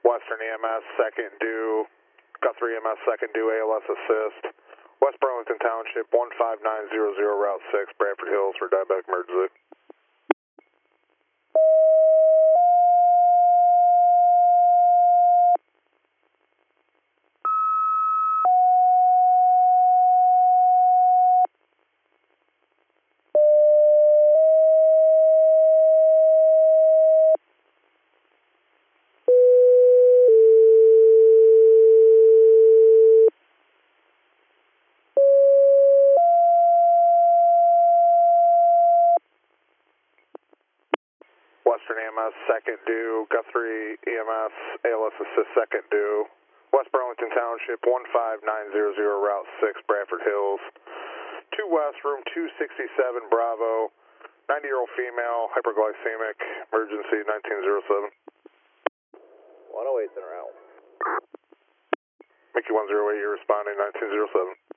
Western EMS, second due, Guthrie EMS, second due, ALS assist. West Burlington Township, 15900, Route 6, Bradford Hills for diabetic emergency. Western EMS, second due, Guthrie EMS, ALS assist, second due. West Burlington Township, 15900, Route 6, Bradford Hills. 2 West, room 267, Bravo. 90-year-old female, hyperglycemic, emergency 1907. 108's in route. Mickey 108, you're responding 1907.